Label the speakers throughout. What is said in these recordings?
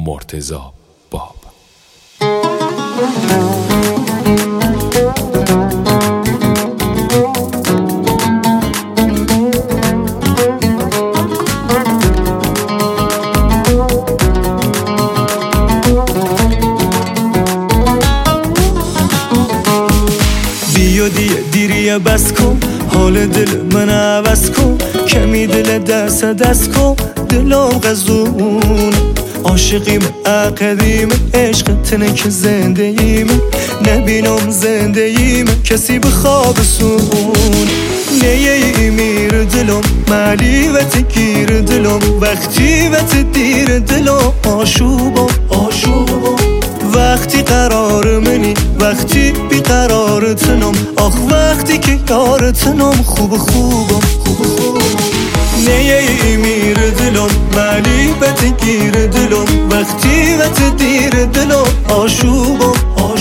Speaker 1: مرتضی باب.
Speaker 2: بیا دیریه بس کن، حال دل من عوض کن، کمی دل دست کن، دلم غزون. عاشقیم عقدیم، عشق تنه که زندگیم، نبینم زندگیم کسی به خوابسون. نیه میر دلم مالی و تگیر دلم، وقتی و تدیر دلم آشوبم. وقتی قرار منی، وقتی بیقرار تنم، آخ وقتی که یار تنم خوبم. نیه میر دلم مالی و تگیر دلم، وقتی و تدیر دلم آشوبم.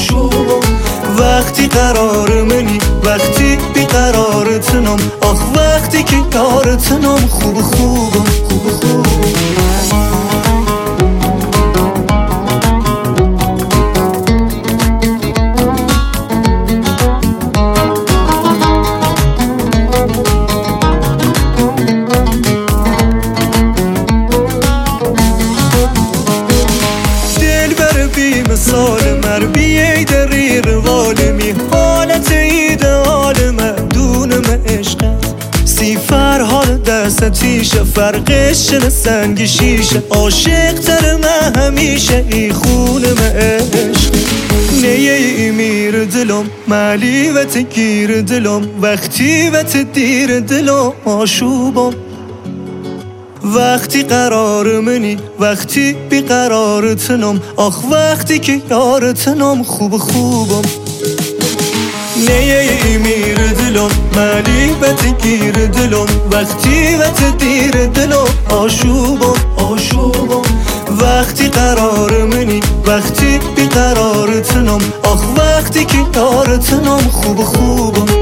Speaker 2: وقتی قرار منی، وقتی بیقرار تنم، آخ وقتی که یار تنم خوبم. مثال مربیه دقیق والمی، حالت ایدئال من دونم عشق سیفر حال دستیشه، فرقش سنگ شیشه، عاشق تر من همیشه ای خونم عشق. نیه میر دلم مالی و تگیر دلم، وقتی و تدیر دلم آشوبم. وقتی قرار منی، وقتی بیقرار تنم، آخ وقتی که یار تنم خوبم. نیه میر دلم مالی و تگیر دلم، وقتی و تدیر دلم آشوبم. وقتی قرار منی، وقتی بیقرار تنم، آخ وقتی که یار تنم خوبم.